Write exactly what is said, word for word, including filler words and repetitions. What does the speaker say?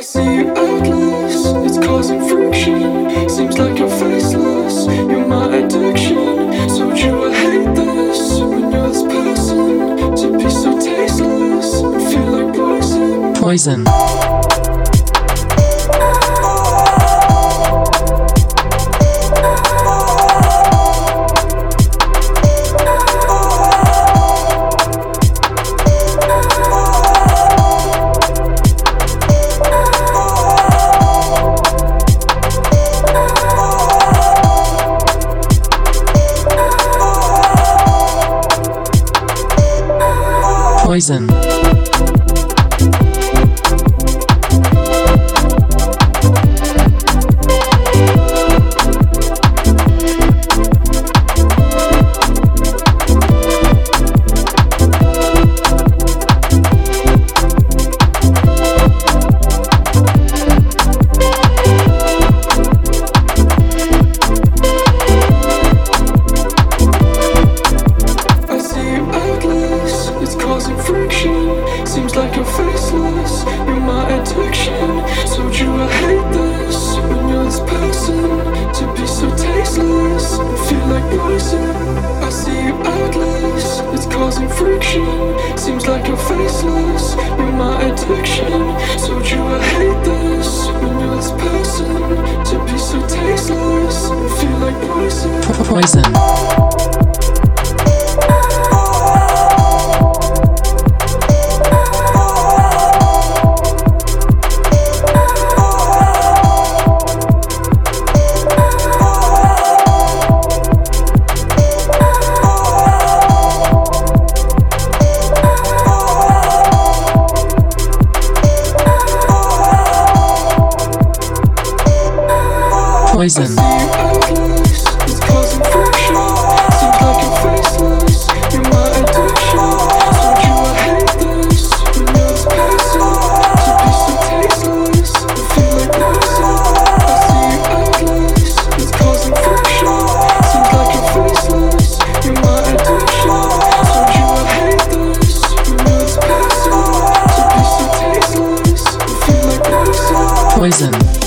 see you endless, it's causing friction. Seems like you're faceless, you're my addiction. So would you hate this when you're this person? To be so tasteless and feel like poison. Poison. Poison. Seems like you're faceless, you're my addiction. So would you hate this when you're this person? To be so tasteless and feel like poison. I see you endless, it's causing friction. Seems like you're faceless, you're my addiction. So would you hate this when you're this person? To be so tasteless and feel like poison. Poison. Poison. It's causing friction. Seems like you're faceless, you're my addiction. So would you hate this when you're this person? To be so tasteless and feel like poison. I see you endless, it's causing friction. Seems like you're faceless, you're my addiction. So would you hate this when you're this person? To be so tasteless and feel like poison. Poison.